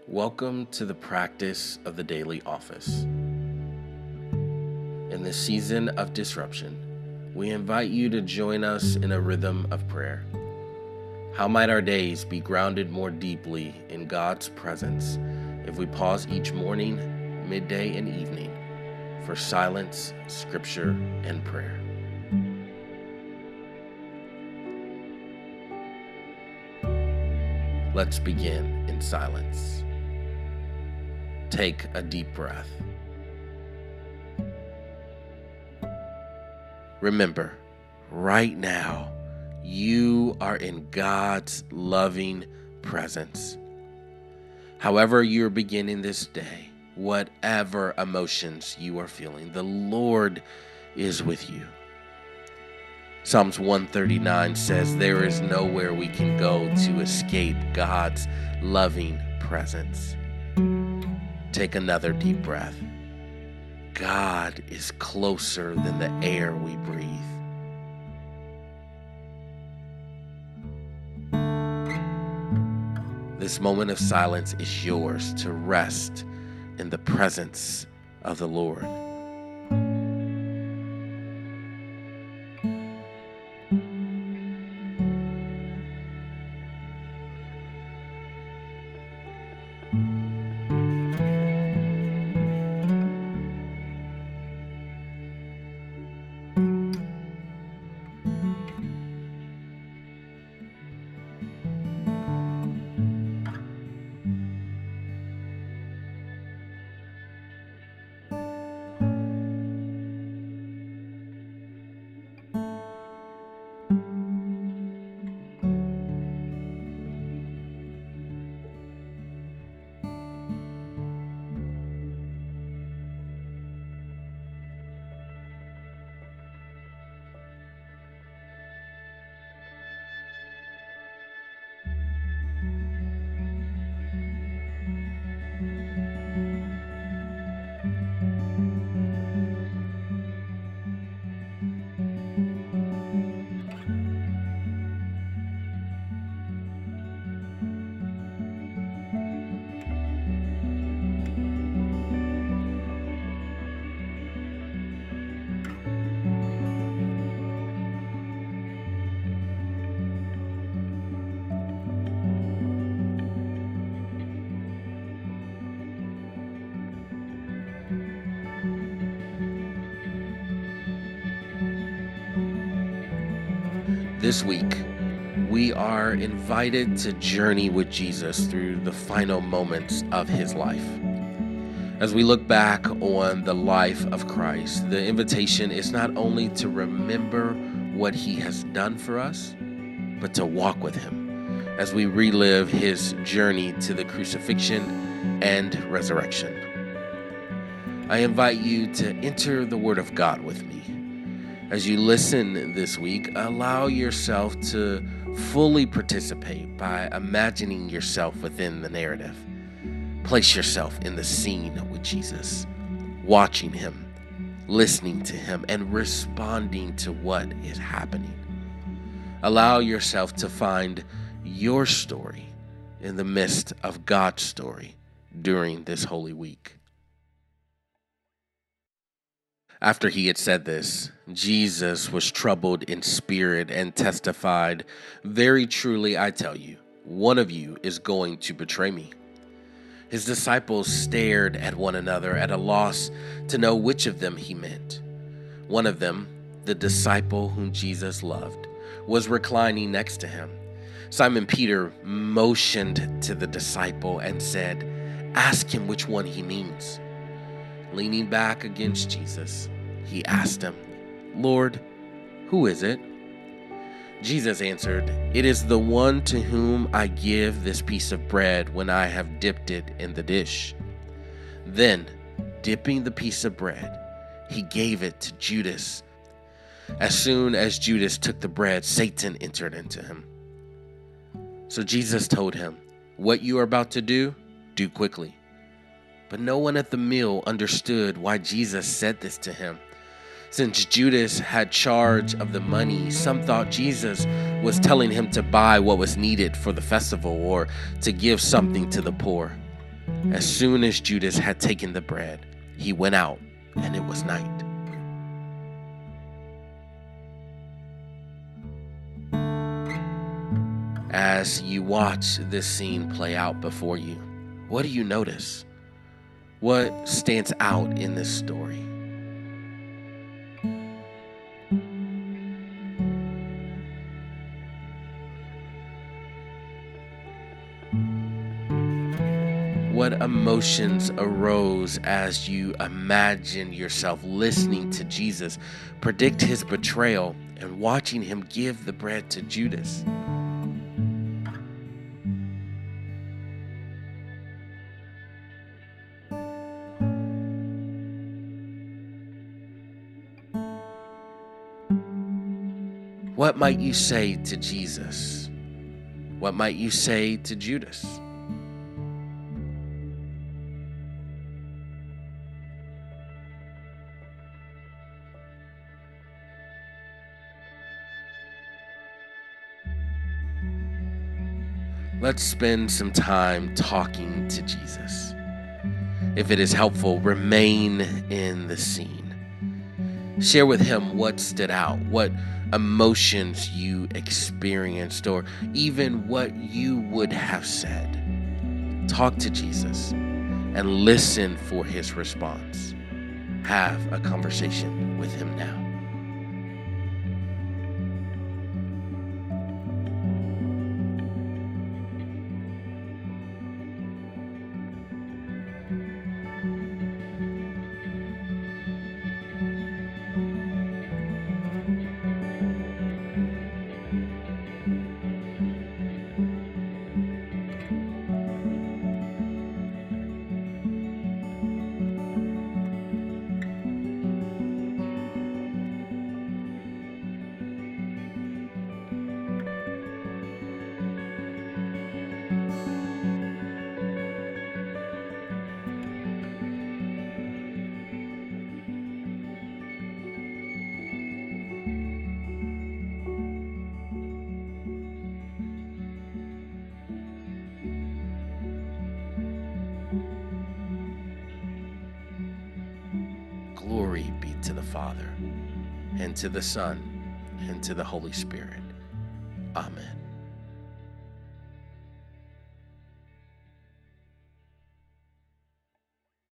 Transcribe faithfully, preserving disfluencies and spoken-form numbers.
Welcome to the practice of the daily office. In this season of disruption, we invite you to join us in a rhythm of prayer. How might our days be grounded more deeply in God's presence if we pause each morning, midday, and evening for silence, scripture, and prayer? Let's begin in silence. Take a deep breath. Remember, right now, you are in God's loving presence. However you're beginning this day, whatever emotions you are feeling, the Lord is with you. Psalms one thirty-nine says there is nowhere we can go to escape God's loving presence. Take another deep breath. God is closer than the air we breathe. This moment of silence is yours to rest in the presence of the Lord. This week, we are invited to journey with Jesus through the final moments of his life. As we look back on the life of Christ, the invitation is not only to remember what he has done for us, but to walk with him as we relive his journey to the crucifixion and resurrection. I invite you to enter the Word of God with me. As you listen this week, allow yourself to fully participate by imagining yourself within the narrative. Place yourself in the scene with Jesus, watching him, listening to him, and responding to what is happening. Allow yourself to find your story in the midst of God's story during this Holy Week. After he had said this, Jesus was troubled in spirit and testified, "Very truly I tell you, one of you is going to betray me." His disciples stared at one another at a loss to know which of them he meant. One of them, the disciple whom Jesus loved, was reclining next to him. Simon Peter motioned to the disciple and said, "Ask him which one he means." Leaning back against Jesus, he asked him, "Lord, who is it?" Jesus answered, "It is the one to whom I give this piece of bread when I have dipped it in the dish." Then, dipping the piece of bread, he gave it to Judas. As soon as Judas took the bread, Satan entered into him. So Jesus told him, "What you are about to do, do quickly." But no one at the meal understood why Jesus said this to him. Since Judas had charge of the money, some thought Jesus was telling him to buy what was needed for the festival or to give something to the poor. As soon as Judas had taken the bread, he went out, and it was night. As you watch this scene play out before you, what do you notice? What stands out in this story? What emotions arose as you imagine yourself listening to Jesus predict his betrayal and watching him give the bread to Judas? What might you say to Jesus? What might you say to Judas? Let's spend some time talking to Jesus. If it is helpful, remain in the scene. Share with him what stood out, what emotions you experienced, or even what you would have said. Talk to Jesus and listen for his response. Have a conversation with him now. Glory be to the Father, and to the Son, and to the Holy Spirit. Amen.